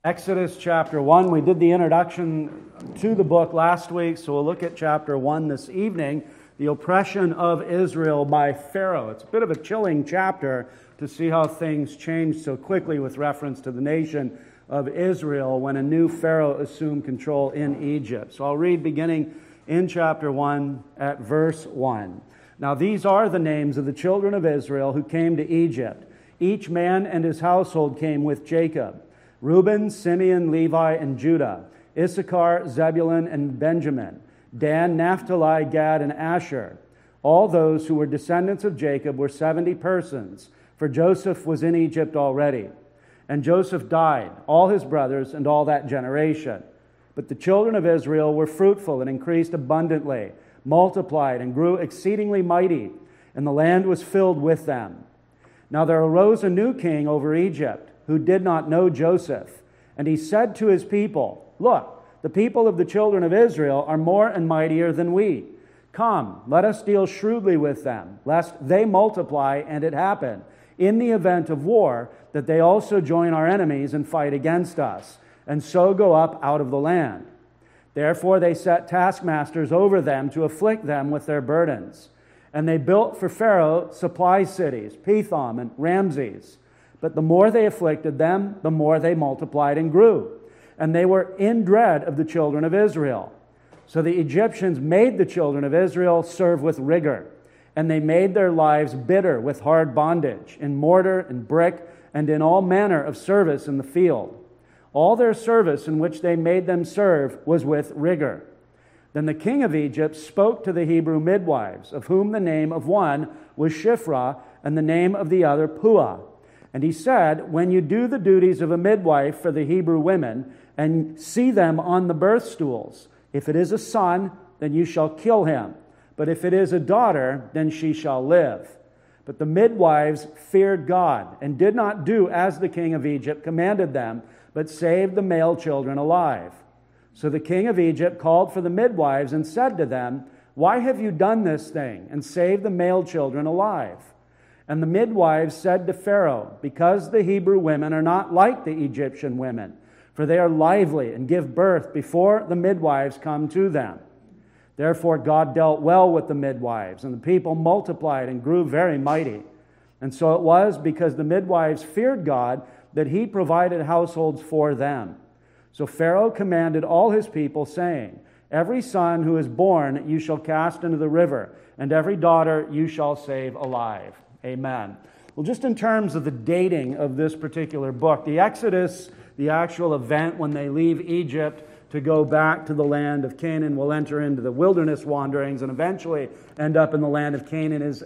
Exodus chapter 1. We did the introduction to the book last week, so we'll look at chapter 1 this evening, the oppression of Israel by Pharaoh. It's a bit of a chilling chapter to see how things changed so quickly with reference to the nation of Israel when a new Pharaoh assumed control in Egypt. So I'll read beginning in chapter 1 at verse 1. Now these are the names of the children of Israel who came to Egypt. Each man and his household came with Jacob. Reuben, Simeon, Levi, and Judah, Issachar, Zebulun, and Benjamin, Dan, Naphtali, Gad, and Asher. All those who were descendants of Jacob were 70 persons, for Joseph was in Egypt already. And Joseph died, all his brothers, and all that generation. But the children of Israel were fruitful and increased abundantly, multiplied and grew exceedingly mighty, and the land was filled with them. Now there arose a new king over Egypt, who did not know Joseph. And he said to his people, "Look, the people of the children of Israel are more and mightier than we. Come, let us deal shrewdly with them, lest they multiply and it happen, in the event of war, that they also join our enemies and fight against us, and so go up out of the land." Therefore they set taskmasters over them to afflict them with their burdens. And they built for Pharaoh supply cities, Pithom and Ramses. But the more they afflicted them, the more they multiplied and grew. And they were in dread of the children of Israel. So the Egyptians made the children of Israel serve with rigor. And they made their lives bitter with hard bondage, in mortar and brick, and in all manner of service in the field. All their service in which they made them serve was with rigor. Then the king of Egypt spoke to the Hebrew midwives, of whom the name of one was Shiphrah, and the name of the other Puah. And he said, "When you do the duties of a midwife for the Hebrew women, and see them on the birth stools, if it is a son, then you shall kill him. But if it is a daughter, then she shall live." But the midwives feared God, and did not do as the king of Egypt commanded them, but saved the male children alive. So the king of Egypt called for the midwives and said to them, "Why have you done this thing, and saved the male children alive?" And the midwives said to Pharaoh, "Because the Hebrew women are not like the Egyptian women, for they are lively and give birth before the midwives come to them." Therefore God dealt well with the midwives, and the people multiplied and grew very mighty. And so it was, because the midwives feared God, that he provided households for them. So Pharaoh commanded all his people, saying, "Every son who is born you shall cast into the river, and every daughter you shall save alive." Amen. Well, just in terms of the dating of this particular book, the Exodus, the actual event when they leave Egypt to go back to the land of Canaan, will enter into the wilderness wanderings and eventually end up in the land of Canaan, is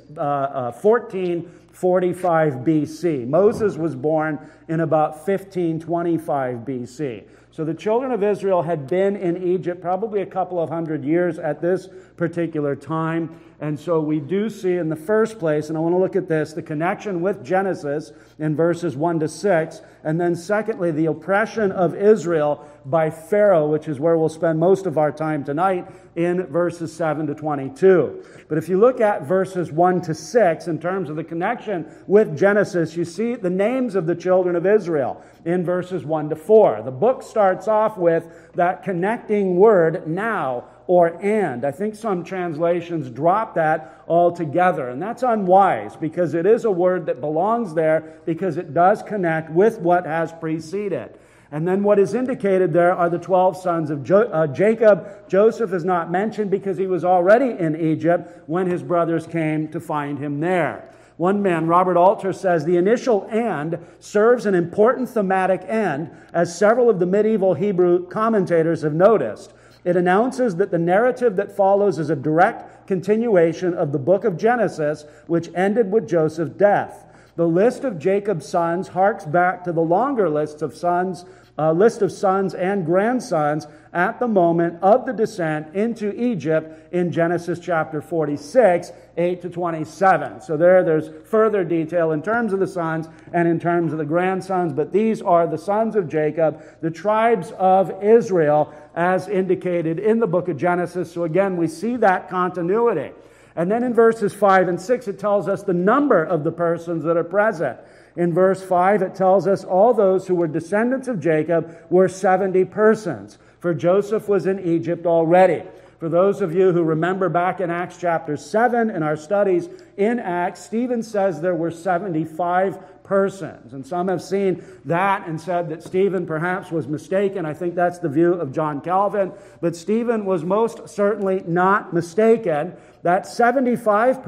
1445 BC. Moses was born in about 1525 BC. So the children of Israel had been in Egypt probably a couple of hundred years at this particular time. And so we do see in the first place, and I want to look at this, the connection with Genesis in verses 1 to 6, and then secondly, the oppression of Israel by Pharaoh, which is where we'll spend most of our time tonight, in verses 7 to 22. But if you look at verses 1 to 6, in terms of the connection with Genesis, you see the names of the children of Israel in verses 1 to 4. The book starts off with that connecting word, now, or and. I think some translations drop that altogether, and that's unwise, because it is a word that belongs there because it does connect with what has preceded. And then what is indicated there are the 12 sons of Jacob. Joseph is not mentioned because he was already in Egypt when his brothers came to find him there. One man, Robert Alter, says the initial "and" serves an important thematic end, as several of the medieval Hebrew commentators have noticed. It announces that the narrative that follows is a direct continuation of the book of Genesis, which ended with Joseph's death. The list of Jacob's sons harks back to the longer list of sons and grandsons at the moment of the descent into Egypt in Genesis chapter 46, 8 to 27. So there's further detail in terms of the sons and in terms of the grandsons, but these are the sons of Jacob, the tribes of Israel, as indicated in the book of Genesis. So again, we see that continuity. And then in verses 5 and 6, it tells us the number of the persons that are present. In verse 5, it tells us all those who were descendants of Jacob were 70 persons, for Joseph was in Egypt already. For those of you who remember back in Acts chapter 7 in our studies in Acts, Stephen says there were 75 persons. And some have seen that and said that Stephen perhaps was mistaken. I think that's the view of John Calvin. But Stephen was most certainly not mistaken. That 75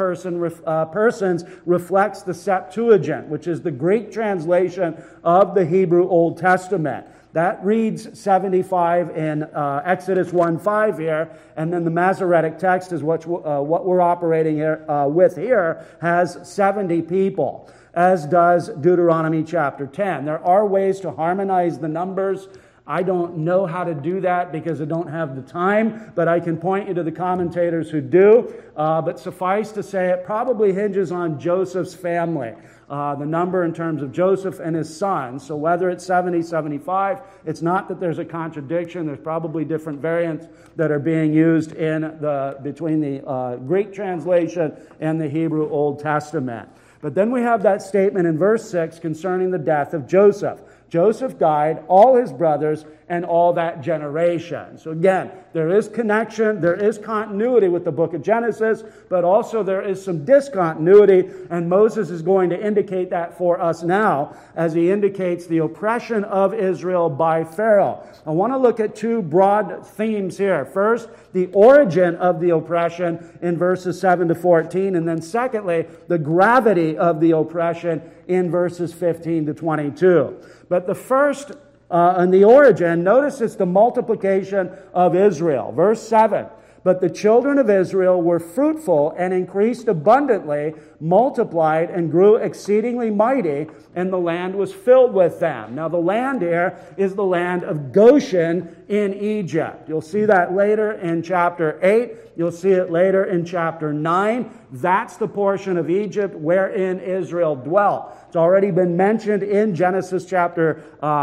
persons reflects the Septuagint, which is the Greek translation of the Hebrew Old Testament. That reads 75 in Exodus 1:5 here, and then the Masoretic text is what we're operating here, with here, has 70 people, as does Deuteronomy chapter 10. There are ways to harmonize the numbers. I don't know how to do that because I don't have the time, but I can point you to the commentators who do. But suffice to say, it probably hinges on Joseph's family. The number in terms of Joseph and his sons. So whether it's 70, 75, it's not that there's a contradiction. There's probably different variants that are being used between the Greek translation and the Hebrew Old Testament. But then we have that statement in verse 6 concerning the death of Joseph. Joseph died, all his brothers, and all that generation. So again, there is connection, there is continuity with the book of Genesis, but also there is some discontinuity, and Moses is going to indicate that for us now as he indicates the oppression of Israel by Pharaoh. I want to look at two broad themes here. First, the origin of the oppression in verses 7 to 14, and then secondly, the gravity of the oppression in verses 15 to 22. But the first and the origin, notice it's the multiplication of Israel. Verse 7, but the children of Israel were fruitful and increased abundantly, multiplied and grew exceedingly mighty, and the land was filled with them. Now the land here is the land of Goshen in Egypt. You'll see that later in chapter 8. You'll see it later in chapter 9. That's the portion of Egypt wherein Israel dwelt. It's already been mentioned in Genesis chapter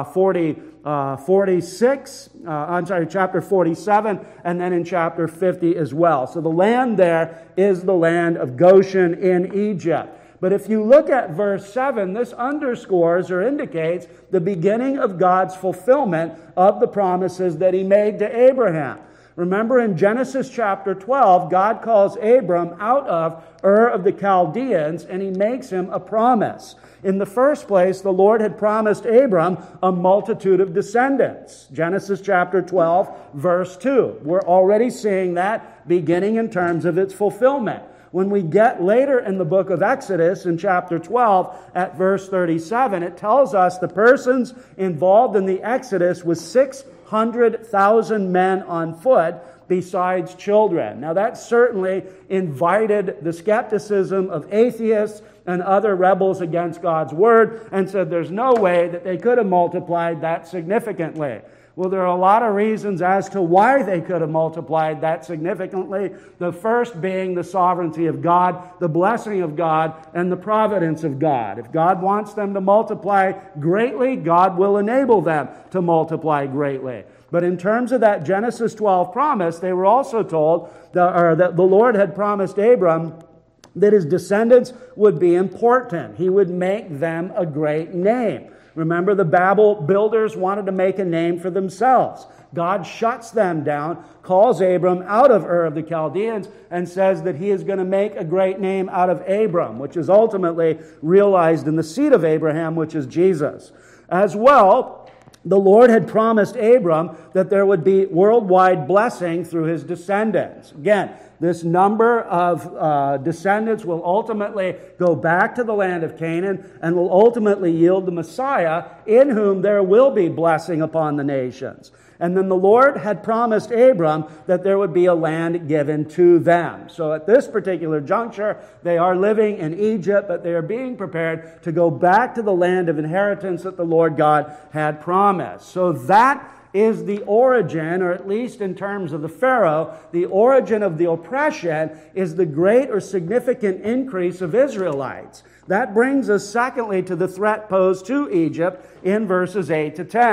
47, and then in chapter 50 as well. So the land there is the land of Goshen in Egypt. But if you look at verse 7, this underscores or indicates the beginning of God's fulfillment of the promises that He made to Abraham. Remember in Genesis chapter 12, God calls Abram out of Ur of the Chaldeans, and He makes him a promise. In the first place, the Lord had promised Abram a multitude of descendants. Genesis chapter 12, verse 2. We're already seeing that beginning in terms of its fulfillment. When we get later in the book of Exodus, in chapter 12, at verse 37, it tells us the persons involved in the Exodus was 600,000 men on foot, besides children. Now that certainly invited the skepticism of atheists and other rebels against God's word, and said there's no way that they could have multiplied that significantly. Well, there are a lot of reasons as to why they could have multiplied that significantly. The first being the sovereignty of God, the blessing of God, and the providence of God. If God wants them to multiply greatly, God will enable them to multiply greatly. But in terms of that Genesis 12 promise, they were also told that the Lord had promised Abram that his descendants would be important. He would make them a great name. Remember, the Babel builders wanted to make a name for themselves. God shuts them down, calls Abram out of Ur of the Chaldeans, and says that He is going to make a great name out of Abram, which is ultimately realized in the seed of Abraham, which is Jesus. As well, the Lord had promised Abram that there would be worldwide blessing through his descendants. Again, this number of descendants will ultimately go back to the land of Canaan and will ultimately yield the Messiah, in whom there will be blessing upon the nations. And then the Lord had promised Abram that there would be a land given to them. So at this particular juncture, they are living in Egypt, but they are being prepared to go back to the land of inheritance that the Lord God had promised. So that is the origin, or at least in terms of the Pharaoh, the origin of the oppression is the great or significant increase of Israelites. That brings us, secondly, to the threat posed to Egypt in verses 8 to 10.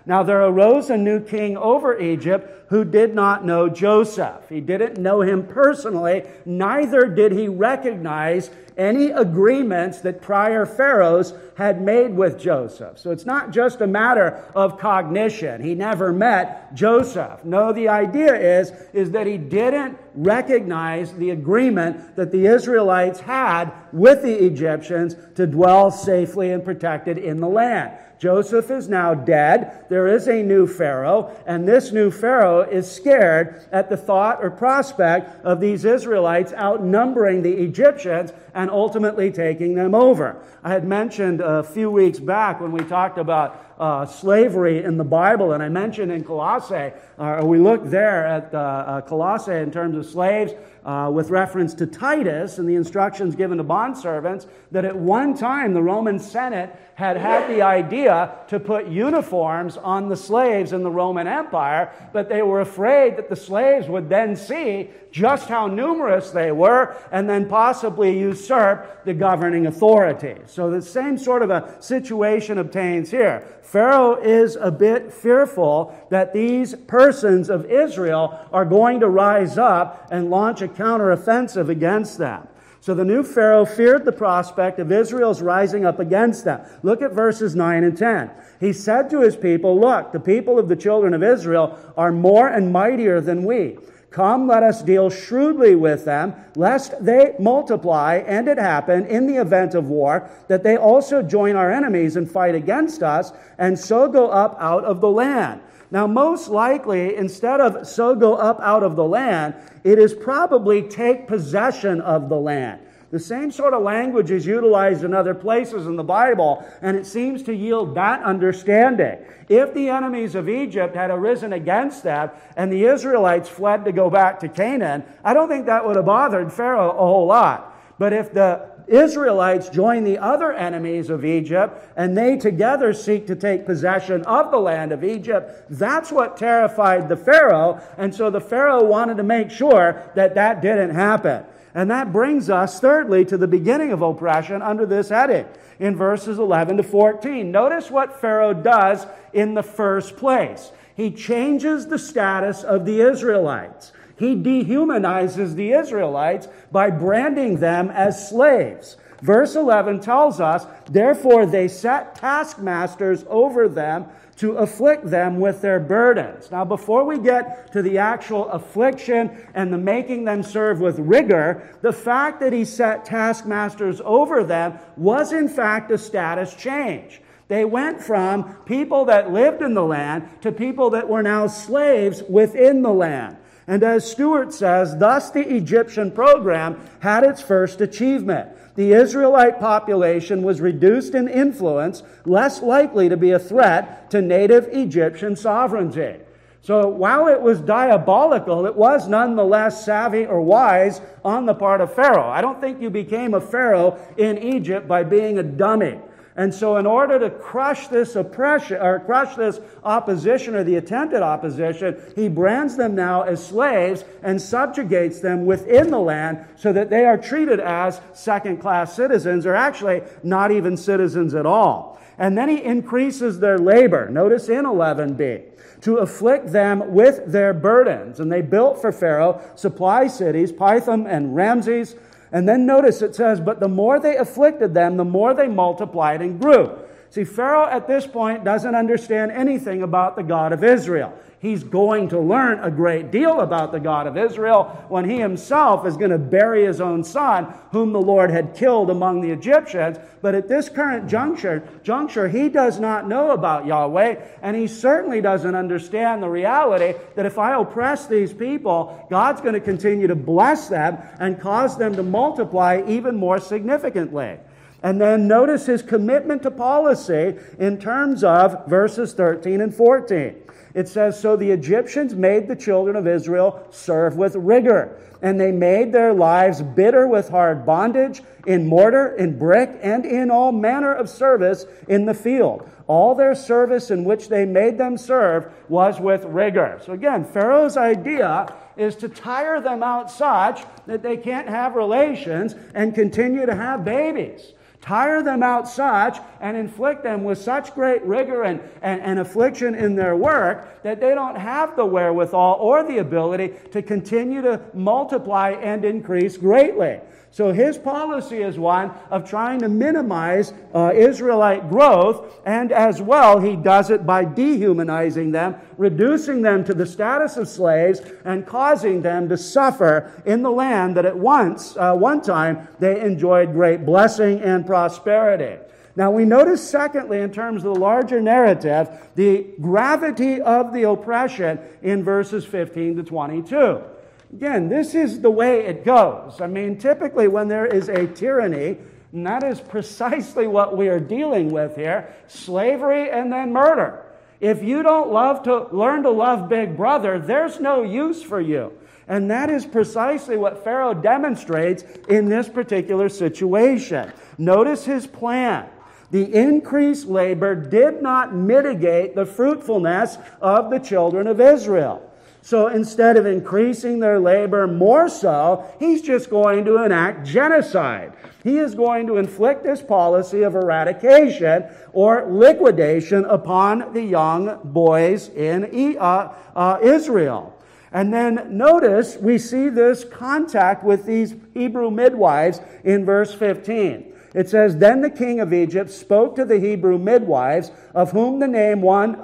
Now there arose a new king over Egypt who did not know Joseph. He didn't know him personally, neither did he recognize any agreements that prior pharaohs had made with Joseph. So it's not just a matter of cognition. He never met Joseph. No, the idea is that he didn't recognize the agreement that the Israelites had with the Egyptians to dwell safely and protected in the land. Joseph is now dead. There is a new Pharaoh, and this new Pharaoh is scared at the thought or prospect of these Israelites outnumbering the Egyptians and ultimately taking them over. I had mentioned a few weeks back when we talked about slavery in the Bible, and I mentioned in Colossae, we looked there at Colossae in terms of slaves with reference to Titus and the instructions given to bondservants, that at one time the Roman Senate had the idea to put uniforms on the slaves in the Roman Empire, but they were afraid that the slaves would then see just how numerous they were and then possibly usurp the governing authority. So the same sort of a situation obtains here. Pharaoh is a bit fearful that these persons of Israel are going to rise up and launch a counteroffensive against them. So the new Pharaoh feared the prospect of Israel's rising up against them. Look at verses 9 and 10. He said to his people, "Look, the people of the children of Israel are more and mightier than we. Come, let us deal shrewdly with them, lest they multiply, and it happen, in the event of war, that they also join our enemies and fight against us, and so go up out of the land." Now, most likely, instead of "so go up out of the land," it is probably "take possession of the land." The same sort of language is utilized in other places in the Bible, and it seems to yield that understanding. If the enemies of Egypt had arisen against them, and the Israelites fled to go back to Canaan, I don't think that would have bothered Pharaoh a whole lot. But if the Israelites join the other enemies of Egypt, and they together seek to take possession of the land of Egypt, that's what terrified the Pharaoh, and so the Pharaoh wanted to make sure that that didn't happen. And that brings us, thirdly, to the beginning of oppression under this heading, in verses 11 to 14. Notice what Pharaoh does in the first place. He changes the status of the Israelites. He dehumanizes the Israelites by branding them as slaves. Verse 11 tells us, "Therefore they set taskmasters over them to afflict them with their burdens." Now, before we get to the actual affliction and the making them serve with rigor, the fact that he set taskmasters over them was in fact a status change. They went from people that lived in the land to people that were now slaves within the land. And as Stewart says, thus the Egyptian program had its first achievement. The Israelite population was reduced in influence, less likely to be a threat to native Egyptian sovereignty. So while it was diabolical, it was nonetheless savvy or wise on the part of Pharaoh. I don't think you became a Pharaoh in Egypt by being a dummy. And so in order to crush this oppression, or crush this opposition or the attempted opposition, he brands them now as slaves and subjugates them within the land so that they are treated as second-class citizens, or actually not even citizens at all. And then he increases their labor. Notice in 11b, to afflict them with their burdens. And they built for Pharaoh supply cities, Pithom and Ramses. And then notice it says, "But the more they afflicted them, the more they multiplied and grew." See, Pharaoh at this point doesn't understand anything about the God of Israel. He's going to learn a great deal about the God of Israel when he himself is going to bury his own son, whom the Lord had killed among the Egyptians. But at this current juncture, he does not know about Yahweh, and he certainly doesn't understand the reality that if I oppress these people, God's going to continue to bless them and cause them to multiply even more significantly. And then notice his commitment to policy in terms of verses 13 and 14. It says, "So the Egyptians made the children of Israel serve with rigor, and they made their lives bitter with hard bondage, in mortar, in brick, and in all manner of service in the field. All their service in which they made them serve was with rigor." So again, Pharaoh's idea is to tire them out such that they can't have relations and continue to have babies, tire them out such and inflict them with such great rigor and affliction in their work that they don't have the wherewithal or the ability to continue to multiply and increase greatly. So his policy is one of trying to minimize Israelite growth, and as well he does it by dehumanizing them, reducing them to the status of slaves, and causing them to suffer in the land that at one time they enjoyed great blessing and prosperity. Now we notice, secondly, in terms of the larger narrative, the gravity of the oppression in verses 15 to 22. Again, this is the way it goes. I mean, typically when there is a tyranny, and that is precisely what we are dealing with here, slavery and then murder. If you don't learn to love Big Brother, there's no use for you. And that is precisely what Pharaoh demonstrates in this particular situation. Notice his plan. The increased labor did not mitigate the fruitfulness of the children of Israel. So instead of increasing their labor more so, he's just going to enact genocide. He is going to inflict this policy of eradication or liquidation upon the young boys in Israel. And then notice we see this contact with these Hebrew midwives in verse 15. It says, "Then the king of Egypt spoke to the Hebrew midwives, of whom the name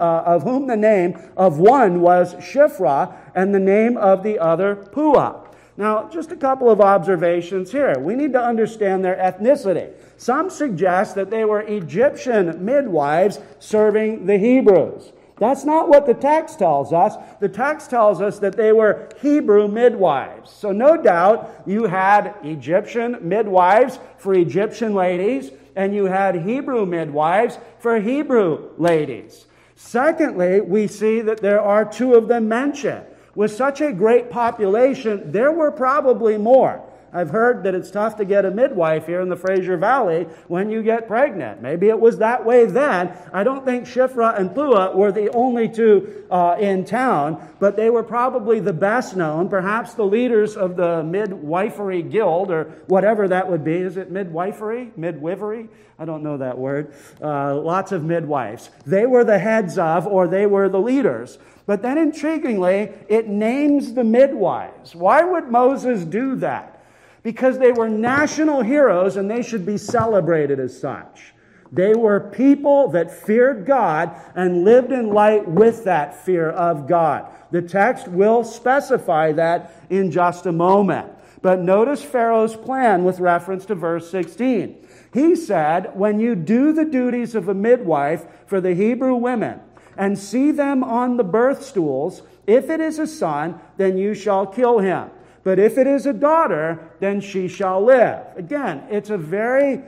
of one was Shiphrah, and the name of the other Puah." Now, just a couple of observations here. We need to understand their ethnicity. Some suggest that they were Egyptian midwives serving the Hebrews. That's not what the text tells us. The text tells us that they were Hebrew midwives. So no doubt you had Egyptian midwives for Egyptian ladies, and you had Hebrew midwives for Hebrew ladies. Secondly, we see that there are two of them mentioned. With such a great population, there were probably more. I've heard that it's tough to get a midwife here in the Fraser Valley when you get pregnant. Maybe it was that way then. I don't think Shiphrah and Puah were the only two in town, but they were probably the best known, perhaps the leaders of the midwifery guild, or whatever that would be. Is it midwifery? Midwifery? I don't know that word. Lots of midwives. They were the heads of, or they were the leaders. But then intriguingly, it names the midwives. Why would Moses do that? Because they were national heroes and they should be celebrated as such. They were people that feared God and lived in light with that fear of God. The text will specify that in just a moment. But notice Pharaoh's plan with reference to verse 16. He said, "When you do the duties of a midwife for the Hebrew women and see them on the birth stools, if it is a son, then you shall kill him. But if it is a daughter, then she shall live." Again, it's a very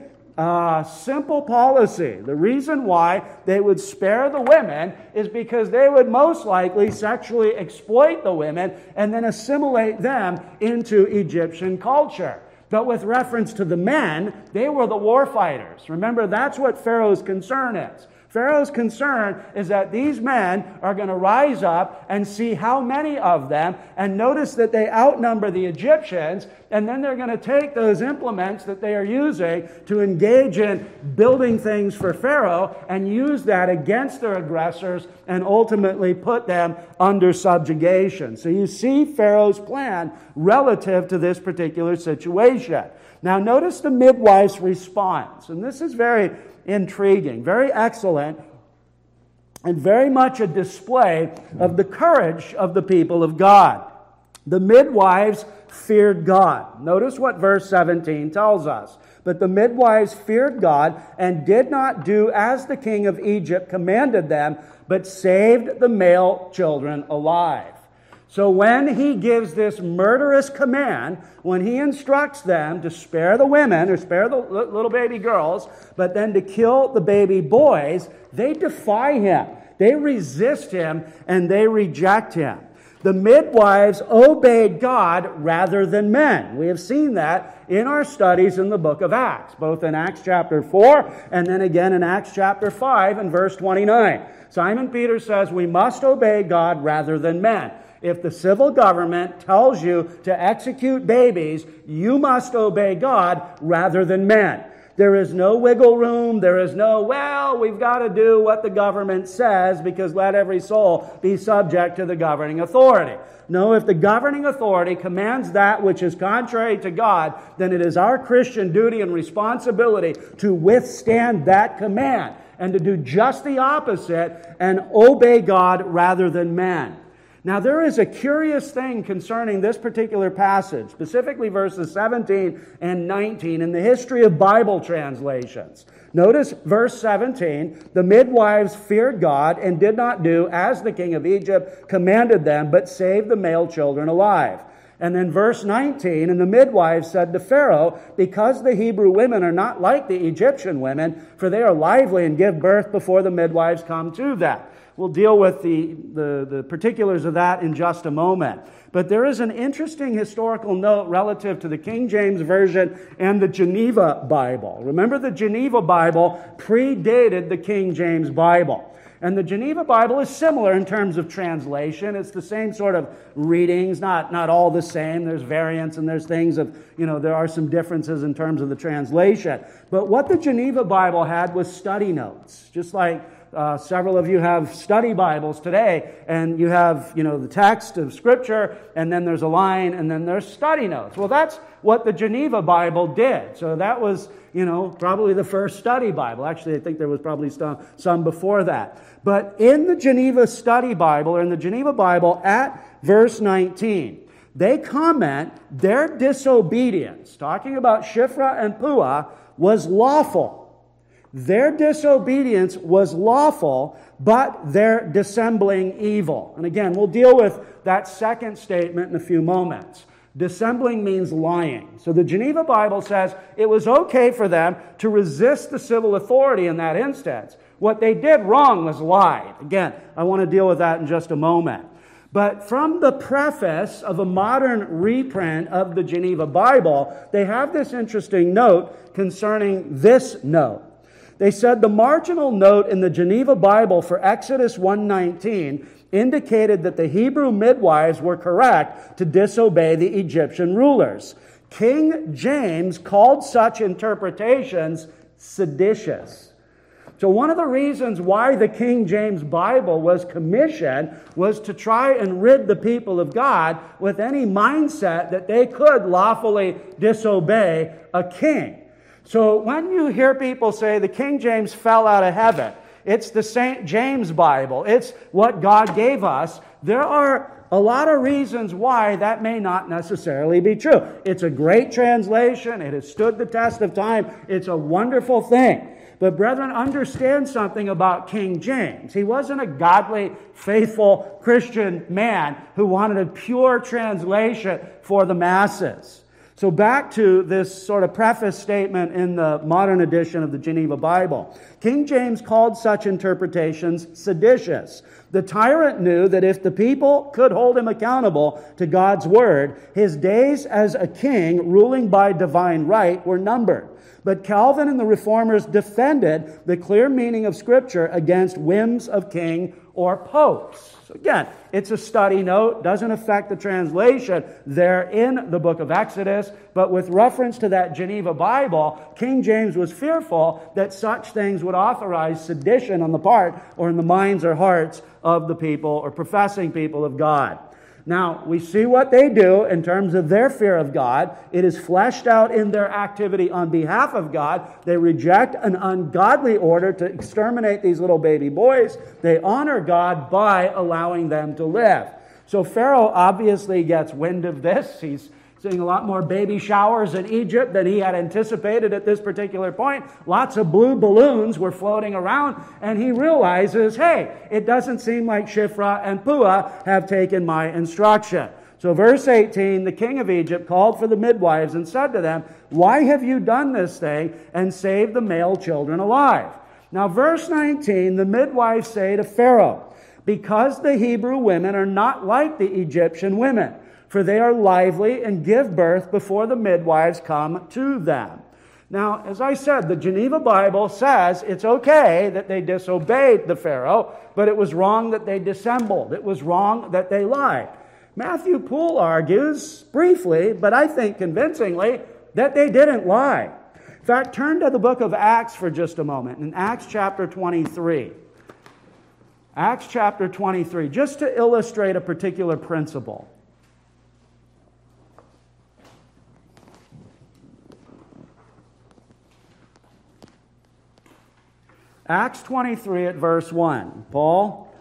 simple policy. The reason why they would spare the women is because they would most likely sexually exploit the women and then assimilate them into Egyptian culture. But with reference to the men, they were the war fighters. Remember, that's what Pharaoh's concern is. Pharaoh's concern is that these men are going to rise up and see how many of them, and notice that they outnumber the Egyptians, and then they're going to take those implements that they are using to engage in building things for Pharaoh and use that against their aggressors and ultimately put them under subjugation. So you see Pharaoh's plan relative to this particular situation. Now notice the midwife's response, and this is very intriguing, very excellent, and very much a display of the courage of the people of God. The midwives feared God. Notice what verse 17 tells us. "But the midwives feared God and did not do as the king of Egypt commanded them, but saved the male children alive." So when he gives this murderous command, when he instructs them to spare the women, or spare the little baby girls, but then to kill the baby boys, they defy him. They resist him and they reject him. The midwives obeyed God rather than men. We have seen that in our studies in the book of Acts, both in Acts chapter 4 and then again in Acts chapter 5 and verse 29. Simon Peter says we must obey God rather than men. If the civil government tells you to execute babies, you must obey God rather than men. There is no wiggle room. There is no, well, we've got to do what the government says because let every soul be subject to the governing authority. No, if the governing authority commands that which is contrary to God, then it is our Christian duty and responsibility to withstand that command and to do just the opposite and obey God rather than man. Now, there is a curious thing concerning this particular passage, specifically verses 17 and 19 in the history of Bible translations. Notice verse 17, the midwives feared God and did not do as the king of Egypt commanded them, but saved the male children alive. And then verse 19, and the midwives said to Pharaoh, because the Hebrew women are not like the Egyptian women, for they are lively and give birth before the midwives come to them. We'll deal with the particulars of that in just a moment. But there is an interesting historical note relative to the King James Version and the Geneva Bible. Remember, the Geneva Bible predated the King James Bible. And the Geneva Bible is similar in terms of translation. It's the same sort of readings, not all the same. There's variants and there's things of, there are some differences in terms of the translation. But what the Geneva Bible had was study notes, just like several of you have study Bibles today, and you have, the text of Scripture, and then there's a line, and then there's study notes. Well, that's what the Geneva Bible did. So that was, probably the first study Bible. Actually, I think there was probably some before that. But in the Geneva Study Bible, or in the Geneva Bible at verse 19, they comment their disobedience, talking about Shiphrah and Puah, was lawful. Their disobedience was lawful, but their dissembling evil. And again, we'll deal with that second statement in a few moments. Dissembling means lying. So the Geneva Bible says it was okay for them to resist the civil authority in that instance. What they did wrong was lie. Again, I want to deal with that in just a moment. But from the preface of a modern reprint of the Geneva Bible, they have this interesting note concerning this note. They said the marginal note in the Geneva Bible for Exodus 1:19 indicated that the Hebrew midwives were correct to disobey the Egyptian rulers. King James called such interpretations seditious. So one of the reasons why the King James Bible was commissioned was to try and rid the people of God with any mindset that they could lawfully disobey a king. So when you hear people say the King James fell out of heaven, it's the St. James Bible, it's what God gave us, there are a lot of reasons why that may not necessarily be true. It's a great translation. It has stood the test of time. It's a wonderful thing. But brethren, understand something about King James. He wasn't a godly, faithful Christian man who wanted a pure translation for the masses. So back to this sort of preface statement in the modern edition of the Geneva Bible. King James called such interpretations seditious. The tyrant knew that if the people could hold him accountable to God's word, his days as a king ruling by divine right were numbered. But Calvin and the Reformers defended the clear meaning of Scripture against whims of king or popes. So again, it's a study note, doesn't affect the translation there in the book of Exodus, but with reference to that Geneva Bible, King James was fearful that such things would authorize sedition on the part or in the minds or hearts of the people or professing people of God. Now, we see what they do in terms of their fear of God. It is fleshed out in their activity on behalf of God. They reject an ungodly order to exterminate these little baby boys. They honor God by allowing them to live. So Pharaoh obviously gets wind of this. He's seeing a lot more baby showers in Egypt than he had anticipated at this particular point. Lots of blue balloons were floating around, and he realizes, hey, it doesn't seem like Shiphrah and Puah have taken my instruction. So verse 18, the king of Egypt called for the midwives and said to them, why have you done this thing and saved the male children alive? Now verse 19, the midwives say to Pharaoh, because the Hebrew women are not like the Egyptian women, for they are lively and give birth before the midwives come to them. Now, as I said, the Geneva Bible says it's okay that they disobeyed the Pharaoh, but it was wrong that they dissembled. It was wrong that they lied. Matthew Poole argues, briefly, but I think convincingly, that they didn't lie. In fact, turn to the book of Acts for just a moment, in Acts chapter 23. Acts chapter 23, just to illustrate a particular principle. Acts 23 at verse 1. Paul,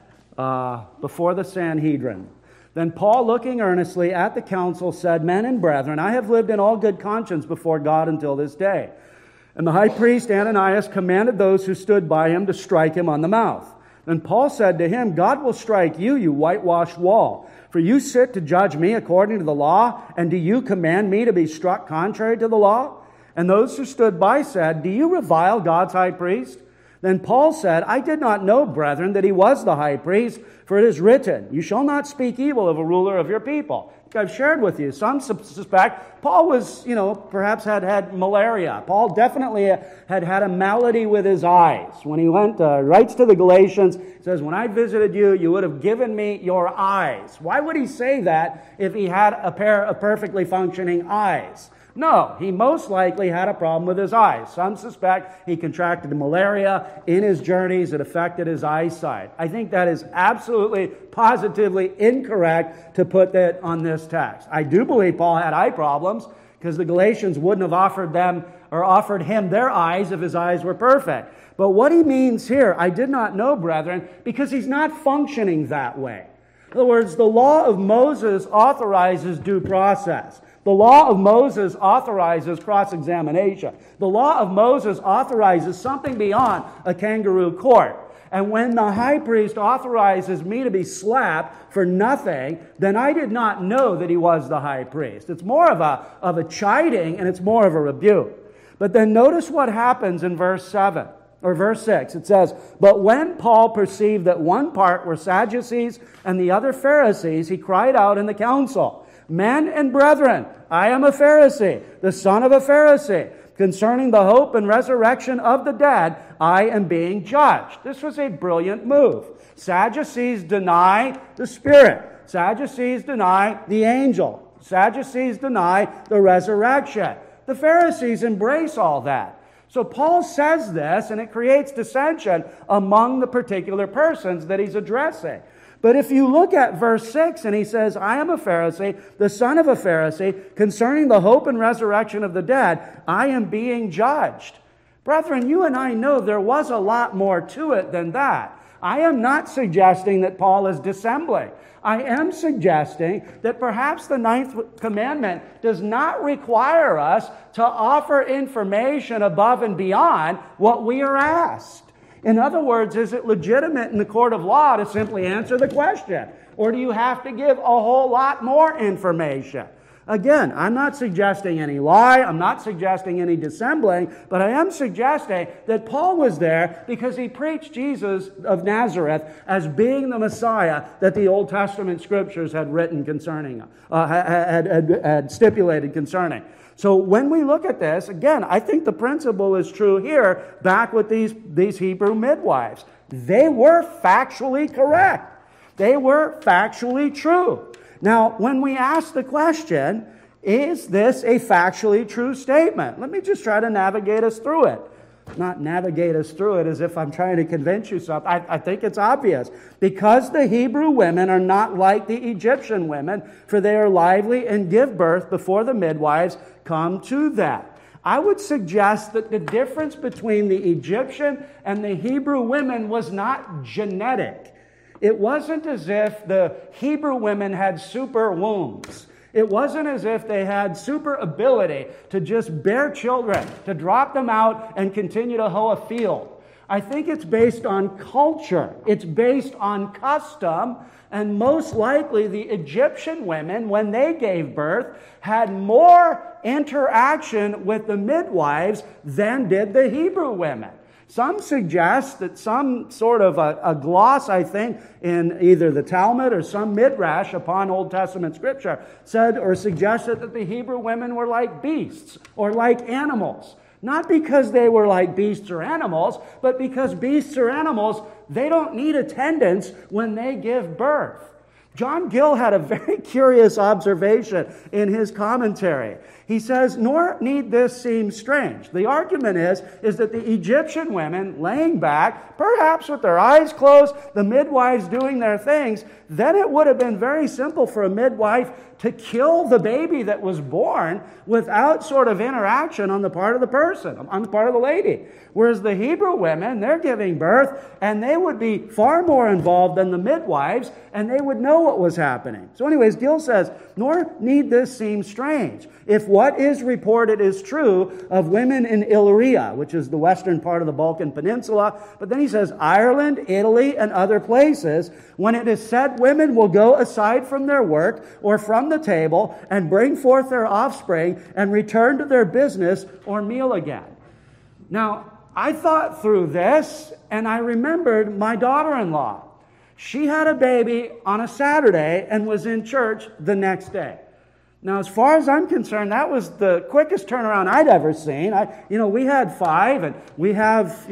before the Sanhedrin. Then Paul, looking earnestly at the council, said, Men and brethren, I have lived in all good conscience before God until this day. And the high priest Ananias commanded those who stood by him to strike him on the mouth. Then Paul said to him, God will strike you, you whitewashed wall. For you sit to judge me according to the law, and do you command me to be struck contrary to the law? And those who stood by said, Do you revile God's high priest? Then Paul said, I did not know, brethren, that he was the high priest, for it is written, You shall not speak evil of a ruler of your people. I've shared with you. Some suspect Paul was, perhaps had malaria. Paul definitely had a malady with his eyes. When he writes to the Galatians, he says, When I visited you, you would have given me your eyes. Why would he say that if he had a pair of perfectly functioning eyes? No, he most likely had a problem with his eyes. Some suspect he contracted malaria in his journeys. It affected his eyesight. I think that is absolutely, positively incorrect to put that on this text. I do believe Paul had eye problems because the Galatians wouldn't have offered him their eyes if his eyes were perfect. But what he means here, I did not know, brethren, because he's not functioning that way. In other words, the law of Moses authorizes due process. The law of Moses authorizes cross-examination. The law of Moses authorizes something beyond a kangaroo court. And when the high priest authorizes me to be slapped for nothing, then I did not know that he was the high priest. It's more of a chiding, and it's more of a rebuke. But then notice what happens in verse 7. Or verse 6, it says, But when Paul perceived that one part were Sadducees and the other Pharisees, he cried out in the council, Men and brethren, I am a Pharisee, the son of a Pharisee. Concerning the hope and resurrection of the dead, I am being judged. This was a brilliant move. Sadducees deny the Spirit. Sadducees deny the angel. Sadducees deny the resurrection. The Pharisees embrace all that. So Paul says this, and it creates dissension among the particular persons that he's addressing. But if you look at verse 6, and he says, I am a Pharisee, the son of a Pharisee, concerning the hope and resurrection of the dead, I am being judged. Brethren, you and I know there was a lot more to it than that. I am not suggesting that Paul is dissembling. I am suggesting that perhaps the 9th commandment does not require us to offer information above and beyond what we are asked. In other words, is it legitimate in the court of law to simply answer the question? Or do you have to give a whole lot more information? Again, I'm not suggesting any lie. I'm not suggesting any dissembling. But I am suggesting that Paul was there because he preached Jesus of Nazareth as being the Messiah that the Old Testament Scriptures had written concerning, had stipulated concerning. So when we look at this, again, I think the principle is true here, back with these Hebrew midwives. They were factually correct. They were factually true. Now, when we ask the question, is this a factually true statement? Let me just try to navigate us through it. Not navigate us through it as if I'm trying to convince you something. I think it's obvious. Because the Hebrew women are not like the Egyptian women, for they are lively and give birth before the midwives come to them. I would suggest that the difference between the Egyptian and the Hebrew women was not genetic. It wasn't as if the Hebrew women had super wombs. It wasn't as if they had super ability to just bear children, to drop them out and continue to hoe a field. I think it's based on culture. It's based on custom. And most likely the Egyptian women, when they gave birth, had more interaction with the midwives than did the Hebrew women. Some suggest that some sort of a gloss, I think, in either the Talmud or some midrash upon Old Testament Scripture said or suggested that the Hebrew women were like beasts or like animals. Not because they were like beasts or animals, but because beasts or animals, they don't need attendance when they give birth. John Gill had a very curious observation in his commentary. He says, nor need this seem strange. The argument is that the Egyptian women laying back, perhaps with their eyes closed, the midwives doing their things, then it would have been very simple for a midwife to kill the baby that was born without sort of interaction on the part of the person, on the part of the lady. Whereas the Hebrew women, they're giving birth, and they would be far more involved than the midwives, and they would know what was happening. So anyways, Gill says, nor need this seem strange. If what is reported is true of women in Illyria, which is the western part of the Balkan Peninsula, but then he says Ireland, Italy, and other places, when it is said women will go aside from their work or from the table and bring forth their offspring and return to their business or meal again. Now, I thought through this, and I remembered my daughter-in-law. She had a baby on a Saturday and was in church the next day. Now, as far as I'm concerned, that was the quickest turnaround I'd ever seen. We had 5, and we have,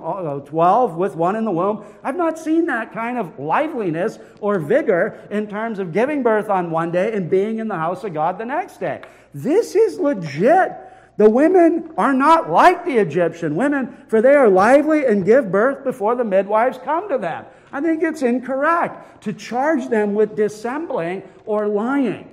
12 with one in the womb. I've not seen that kind of liveliness or vigor in terms of giving birth on one day and being in the house of God the next day. This is legit. The women are not like the Egyptian women, for they are lively and give birth before the midwives come to them. I think it's incorrect to charge them with dissembling or lying.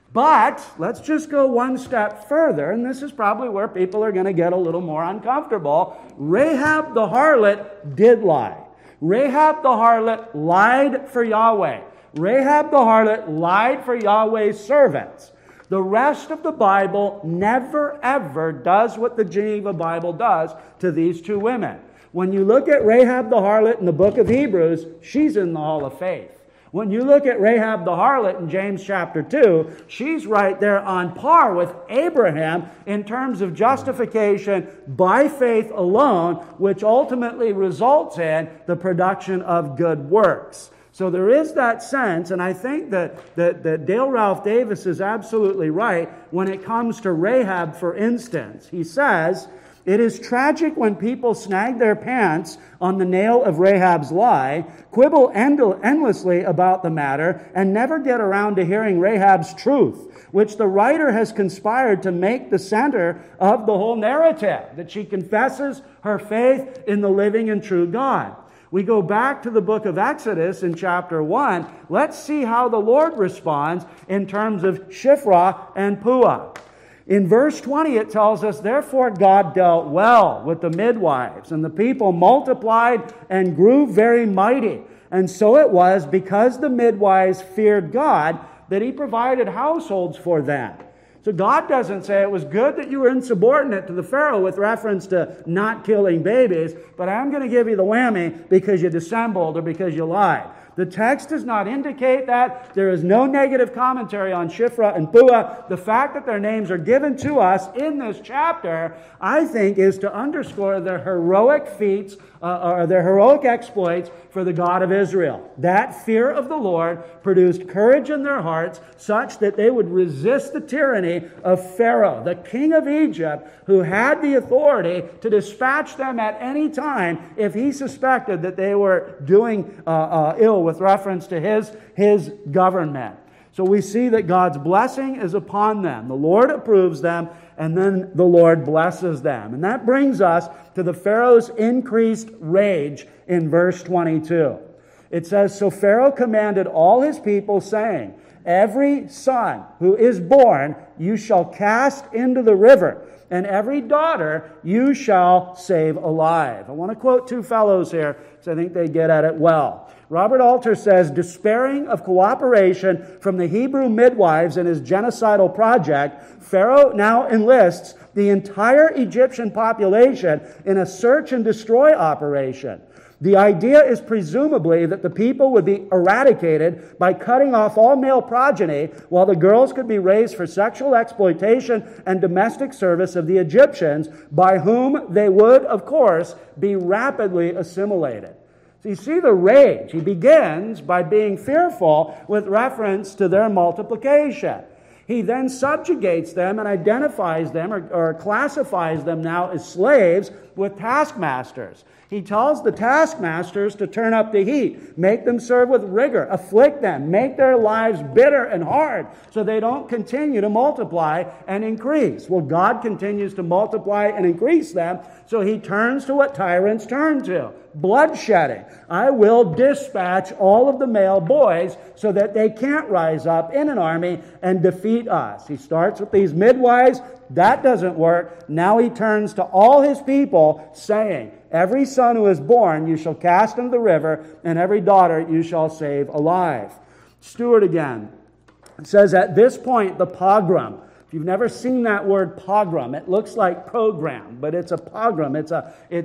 But let's just go one step further, and this is probably where people are going to get a little more uncomfortable. Rahab the harlot did lie. Rahab the harlot lied for Yahweh. Rahab the harlot lied for Yahweh's servants. The rest of the Bible never, ever does what the Geneva Bible does to these two women. When you look at Rahab the harlot in the book of Hebrews, she's in the Hall of Faith. When you look at Rahab the harlot in James chapter 2, she's right there on par with Abraham in terms of justification by faith alone, which ultimately results in the production of good works. So there is that sense, and I think that Dale Ralph Davis is absolutely right when it comes to Rahab, for instance. He says, it is tragic when people snag their pants on the nail of Rahab's lie, quibble endlessly about the matter, and never get around to hearing Rahab's truth, which the writer has conspired to make the center of the whole narrative, that she confesses her faith in the living and true God. We go back to the book of Exodus in chapter 1. Let's see how the Lord responds in terms of Shiphrah and Puah. In verse 20, it tells us, therefore God dealt well with the midwives, and the people multiplied and grew very mighty. And so it was, because the midwives feared God, that He provided households for them. So God doesn't say it was good that you were insubordinate to the Pharaoh with reference to not killing babies, but I'm going to give you the whammy because you dissembled or because you lied. The text does not indicate that. There is no negative commentary on Shiphrah and Puah. The fact that their names are given to us in this chapter, I think, is to underscore their heroic feats or their heroic exploits for the God of Israel. That fear of the Lord produced courage in their hearts such that they would resist the tyranny of Pharaoh, the king of Egypt, who had the authority to dispatch them at any time if he suspected that they were doing ill with reference to his government. So we see that God's blessing is upon them. The Lord approves them, and then the Lord blesses them. And that brings us to the Pharaoh's increased rage in verse 22. It says, so Pharaoh commanded all his people, saying, every son who is born you shall cast into the river, and every daughter you shall save alive. I want to quote two fellows here, because I think they get at it well. Robert Alter says, despairing of cooperation from the Hebrew midwives in his genocidal project, Pharaoh now enlists the entire Egyptian population in a search and destroy operation. The idea is presumably that the people would be eradicated by cutting off all male progeny, while the girls could be raised for sexual exploitation and domestic service of the Egyptians, by whom they would, of course, be rapidly assimilated. So you see the rage. He begins by being fearful with reference to their multiplication. He then subjugates them and identifies them or classifies them now as slaves with taskmasters. He tells the taskmasters to turn up the heat, make them serve with rigor, afflict them, make their lives bitter and hard so they don't continue to multiply and increase. Well, God continues to multiply and increase them, so he turns to what tyrants turn to: bloodshedding. I will dispatch all of the male boys so that they can't rise up in an army and defeat us. He starts with these midwives. That doesn't work. Now he turns to all his people, saying, every son who is born you shall cast into the river, and every daughter you shall save alive. Stewart again. It says at this point, the pogrom. If you've never seen that word pogrom, it looks like program, but it's a pogrom. It's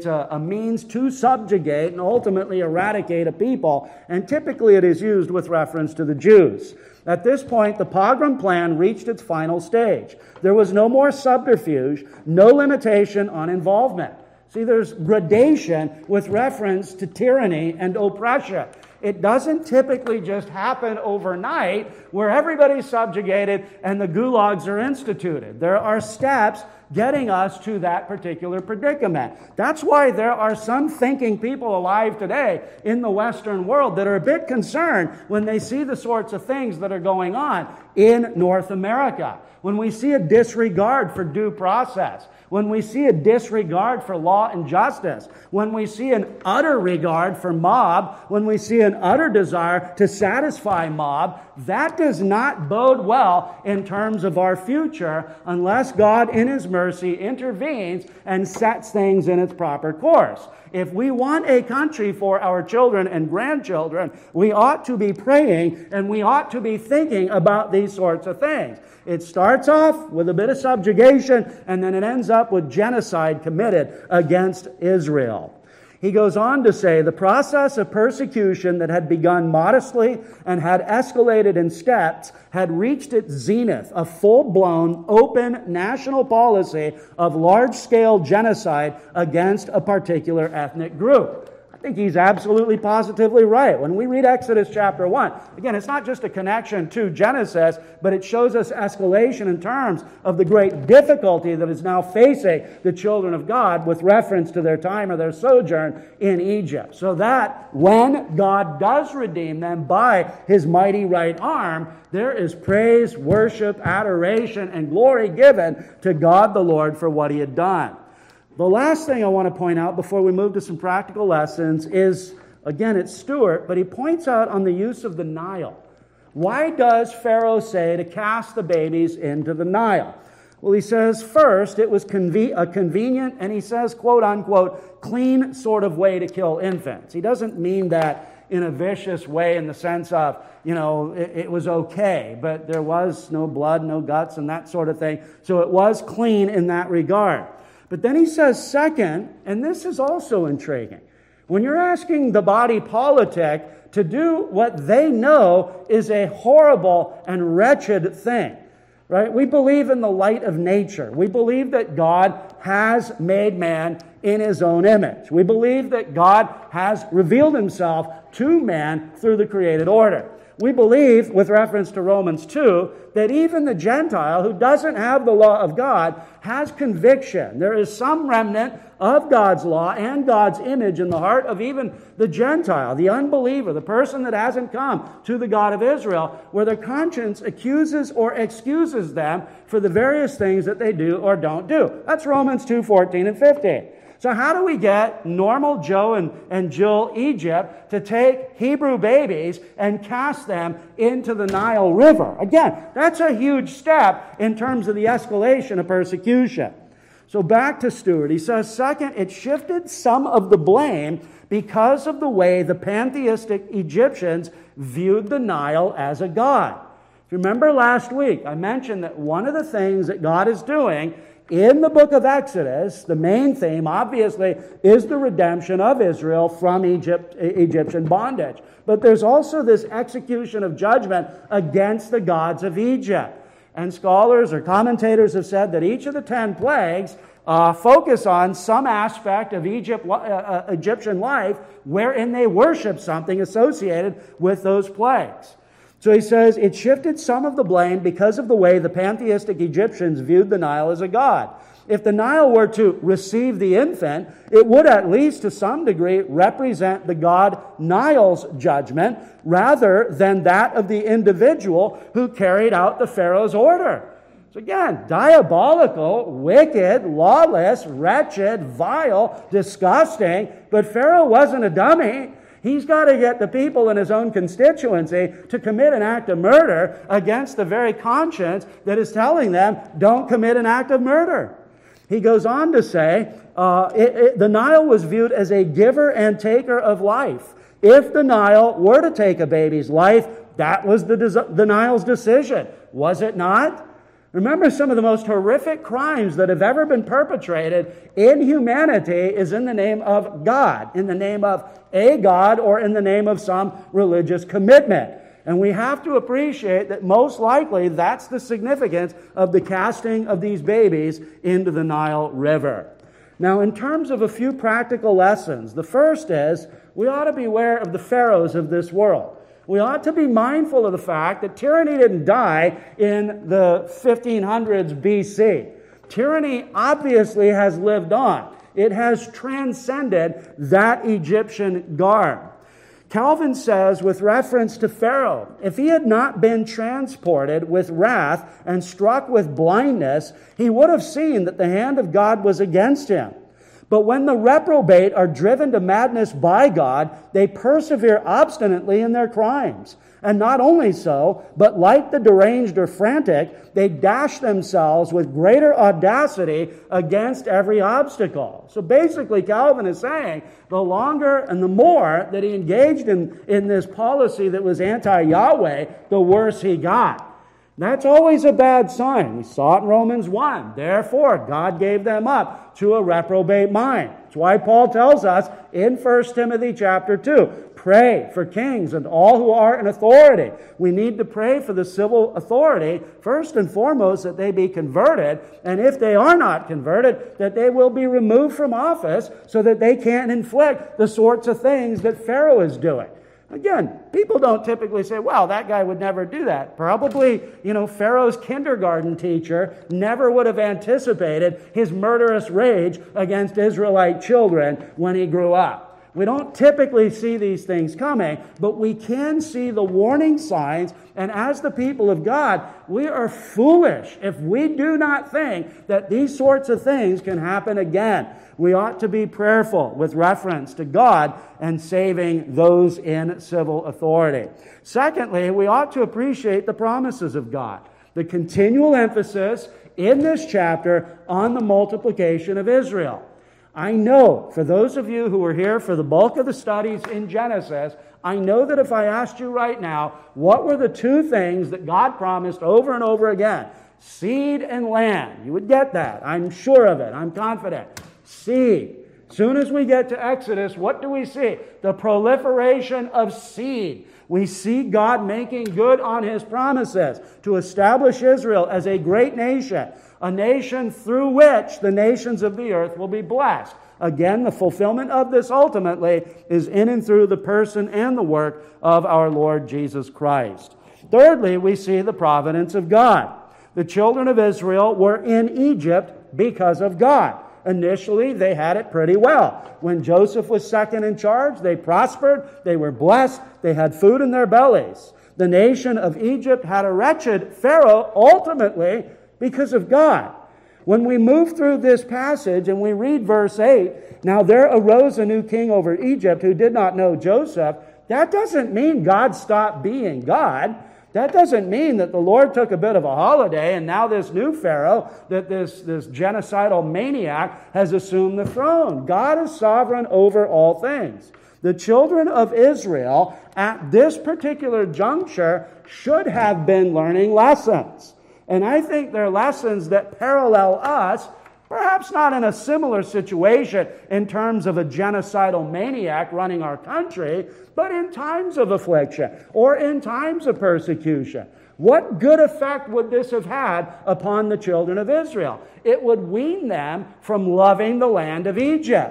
a means to subjugate and ultimately eradicate a people, and typically it is used with reference to the Jews. At this point, the pogrom plan reached its final stage. There was no more subterfuge, no limitation on involvement. See, there's gradation with reference to tyranny and oppression. It doesn't typically just happen overnight where everybody's subjugated and the gulags are instituted. There are steps getting us to that particular predicament. That's why there are some thinking people alive today in the Western world that are a bit concerned when they see the sorts of things that are going on in North America. When we see a disregard for due process, when we see a disregard for law and justice, when we see an utter regard for mob, when we see an utter desire to satisfy mob, that does not bode well in terms of our future unless God in His mercy intervenes and sets things in its proper course. If we want a country for our children and grandchildren, we ought to be praying and we ought to be thinking about these sorts of things. It starts off with a bit of subjugation, and then it ends up with genocide committed against Israel. He goes on to say, the process of persecution that had begun modestly and had escalated in steps had reached its zenith, a full-blown, open national policy of large-scale genocide against a particular ethnic group. I think he's absolutely positively right. When we read Exodus chapter 1, again, it's not just a connection to Genesis, but it shows us escalation in terms of the great difficulty that is now facing the children of God with reference to their time or their sojourn in Egypt. So that when God does redeem them by His mighty right arm, there is praise, worship, adoration, and glory given to God the Lord for what He had done. The last thing I want to point out before we move to some practical lessons is, again, it's Stewart, but he points out on the use of the Nile. Why does Pharaoh say to cast the babies into the Nile? Well, he says, first, it was a convenient, and he says, quote unquote, clean sort of way to kill infants. He doesn't mean that in a vicious way in the sense of, it was okay, but there was no blood, no guts, and that sort of thing. So it was clean in that regard. But then he says, second, and this is also intriguing, when you're asking the body politic to do what they know is a horrible and wretched thing, right? We believe in the light of nature. We believe that God has made man in His own image. We believe that God has revealed Himself to man through the created order. We believe, with reference to Romans 2, that even the Gentile who doesn't have the law of God has conviction. There is some remnant of God's law and God's image in the heart of even the Gentile, the unbeliever, the person that hasn't come to the God of Israel, where their conscience accuses or excuses them for the various things that they do or don't do. That's Romans 2:14 and 15. So how do we get normal Joe and Jill Egypt to take Hebrew babies and cast them into the Nile River? Again, that's a huge step in terms of the escalation of persecution. So back to Stewart. He says, second, it shifted some of the blame because of the way the pantheistic Egyptians viewed the Nile as a god. If you remember last week, I mentioned that one of the things that God is doing in the book of Exodus, the main theme, obviously, is the redemption of Israel from Egyptian bondage. But there's also this execution of judgment against the gods of Egypt. And scholars or commentators have said that each of the 10 plagues focus on some aspect of Egyptian life wherein they worship something associated with those plagues. So he says, it shifted some of the blame because of the way the pantheistic Egyptians viewed the Nile as a god. If the Nile were to receive the infant, it would at least to some degree represent the god Nile's judgment rather than that of the individual who carried out the Pharaoh's order. So again, diabolical, wicked, lawless, wretched, vile, disgusting, but Pharaoh wasn't a dummy. He's got to get the people in his own constituency to commit an act of murder against the very conscience that is telling them, don't commit an act of murder. He goes on to say, the Nile was viewed as a giver and taker of life. If the Nile were to take a baby's life, that was the Nile's decision. Was it not? Remember, some of the most horrific crimes that have ever been perpetrated in humanity is in the name of God, in the name of a God, or in the name of some religious commitment. And we have to appreciate that most likely that's the significance of the casting of these babies into the Nile River. Now, in terms of a few practical lessons, the first is we ought to beware of the pharaohs of this world. We ought to be mindful of the fact that tyranny didn't die in the 1500s BC. Tyranny obviously has lived on. It has transcended that Egyptian garb. Calvin says, with reference to Pharaoh, if he had not been transported with wrath and struck with blindness, he would have seen that the hand of God was against him. But when the reprobate are driven to madness by God, they persevere obstinately in their crimes. And not only so, but like the deranged or frantic, they dash themselves with greater audacity against every obstacle. So basically, Calvin is saying, the longer and the more that he engaged in this policy that was anti-Yahweh, the worse he got. That's always a bad sign. We saw it in Romans 1. Therefore, God gave them up to a reprobate mind. That's why Paul tells us in 1 Timothy chapter 2, pray for kings and all who are in authority. We need to pray for the civil authority, first and foremost, that they be converted, and if they are not converted, that they will be removed from office so that they can't inflict the sorts of things that Pharaoh is doing. Again, people don't typically say, well, that guy would never do that. Probably, Pharaoh's kindergarten teacher never would have anticipated his murderous rage against Israelite children when he grew up. We don't typically see these things coming, but we can see the warning signs, and as the people of God, we are foolish if we do not think that these sorts of things can happen again. We ought to be prayerful with reference to God and saving those in civil authority. Secondly, we ought to appreciate the promises of God. The continual emphasis in this chapter on the multiplication of Israel. I know, for those of you who were here for the bulk of the studies in Genesis, I know that if I asked you right now, what were the two things that God promised over and over again? Seed and land. You would get that. I'm sure of it. I'm confident. Seed. Soon as we get to Exodus, what do we see? The proliferation of seed. We see God making good on His promises to establish Israel as a great nation, a nation through which the nations of the earth will be blessed. Again, the fulfillment of this ultimately is in and through the person and the work of our Lord Jesus Christ. Thirdly, we see the providence of God. The children of Israel were in Egypt because of God. Initially, they had it pretty well. When Joseph was second in charge, they prospered, they were blessed, they had food in their bellies. The nation of Egypt had a wretched Pharaoh ultimately because of God. When we move through this passage and we read verse 8, now there arose a new king over Egypt who did not know Joseph. That doesn't mean God stopped being God. That doesn't mean that the Lord took a bit of a holiday and now this new Pharaoh, that this genocidal maniac has assumed the throne. God is sovereign over all things. The children of Israel at this particular juncture should have been learning lessons. And I think they're lessons that parallel us, perhaps not in a similar situation in terms of a genocidal maniac running our country, but in times of affliction or in times of persecution. What good effect would this have had upon the children of Israel? It would wean them from loving the land of Egypt.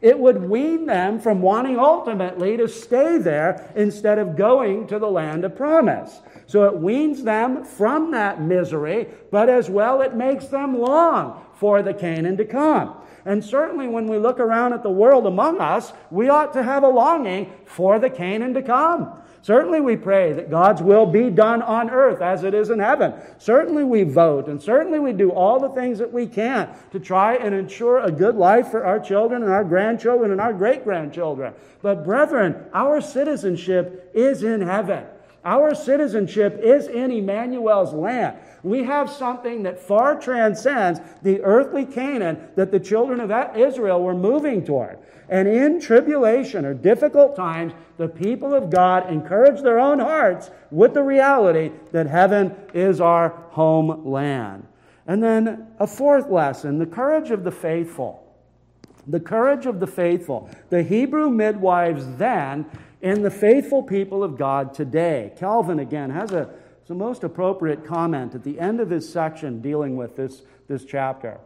It would wean them from wanting ultimately to stay there instead of going to the land of promise. So it weans them from that misery, but as well it makes them long for the Canaan to come. And certainly when we look around at the world among us, we ought to have a longing for the Canaan to come. Certainly we pray that God's will be done on earth as it is in heaven. Certainly we vote, and certainly we do all the things that we can to try and ensure a good life for our children and our grandchildren and our great-grandchildren. But brethren, our citizenship is in heaven. Our citizenship is in Emmanuel's land. We have something that far transcends the earthly Canaan that the children of Israel were moving toward. And in tribulation or difficult times, the people of God encourage their own hearts with the reality that heaven is our homeland. And then a fourth lesson, the courage of the faithful. The courage of the faithful. The Hebrew midwives then and the faithful people of God today. Calvin, again, has a most appropriate comment at the end of his section dealing with this chapter.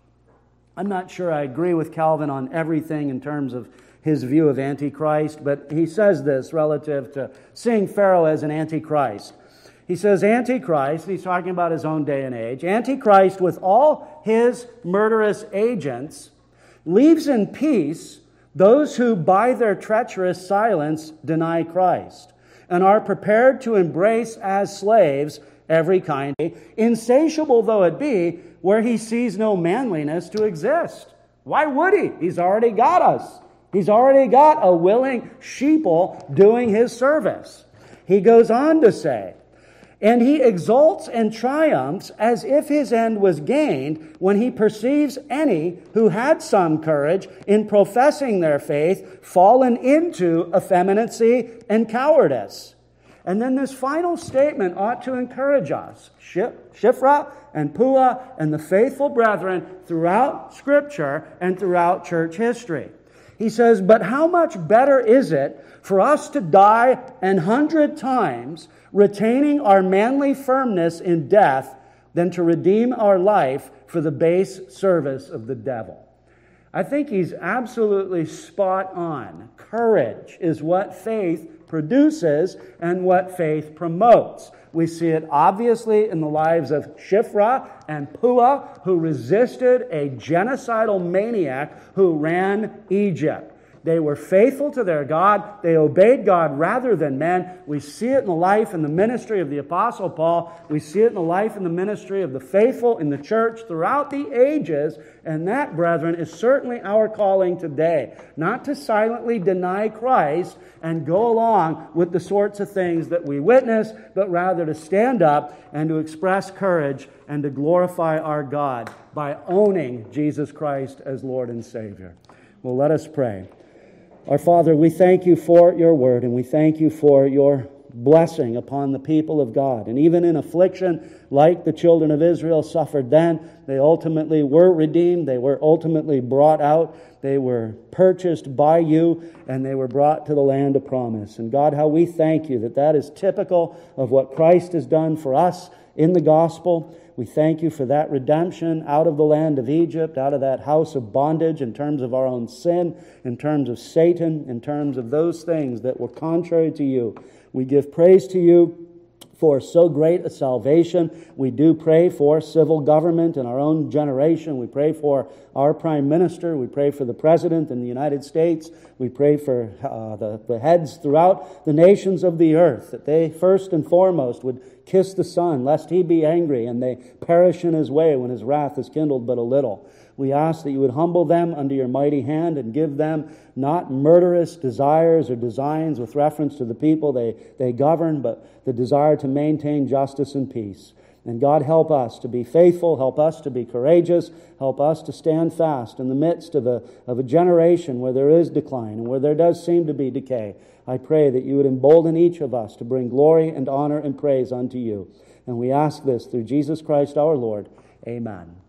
I'm not sure I agree with Calvin on everything in terms of his view of Antichrist, but he says this relative to seeing Pharaoh as an Antichrist. He says, Antichrist, he's talking about his own day and age, Antichrist with all his murderous agents leaves in peace those who by their treacherous silence deny Christ and are prepared to embrace as slaves every kind, insatiable though it be, where he sees no manliness to exist. Why would he? He's already got us. He's already got a willing sheeple doing his service. He goes on to say, and he exults and triumphs as if his end was gained when he perceives any who had some courage in professing their faith fallen into effeminacy and cowardice. And then this final statement ought to encourage us. Shiphrah and Puah and the faithful brethren throughout Scripture and throughout church history. He says, but how much better is it for us to die 100 times, retaining our manly firmness in death, than to redeem our life for the base service of the devil? I think he's absolutely spot on. Courage is what faith produces and what faith promotes. We see it obviously in the lives of Shiphrah and Puah, who resisted a genocidal maniac who ran Egypt. They were faithful to their God. They obeyed God rather than men. We see it in the life and the ministry of the Apostle Paul. We see it in the life and the ministry of the faithful in the church throughout the ages. And that, brethren, is certainly our calling today. Not to silently deny Christ and go along with the sorts of things that we witness, but rather to stand up and to express courage and to glorify our God by owning Jesus Christ as Lord and Savior. Well, let us pray. Our Father, we thank you for your word, and we thank you for your blessing upon the people of God. And even in affliction, like the children of Israel suffered then, they ultimately were redeemed. They were ultimately brought out. They were purchased by you, and they were brought to the land of promise. And God, how we thank you that that is typical of what Christ has done for us in the gospel. We thank you for that redemption out of the land of Egypt, out of that house of bondage in terms of our own sin, in terms of Satan, in terms of those things that were contrary to you. We give praise to you for so great a salvation. We do pray for civil government in our own generation. We pray for our Prime Minister. We pray for the President in the United States. We pray for the heads throughout the nations of the earth, that they first and foremost would kiss the Son, lest he be angry and they perish in his way when his wrath is kindled but a little. We ask that you would humble them under your mighty hand and give them not murderous desires or designs with reference to the people they govern, but the desire to maintain justice and peace. And God, help us to be faithful, help us to be courageous, help us to stand fast in the midst of a generation where there is decline and where there does seem to be decay. I pray that you would embolden each of us to bring glory and honor and praise unto you. And we ask this through Jesus Christ our Lord. Amen.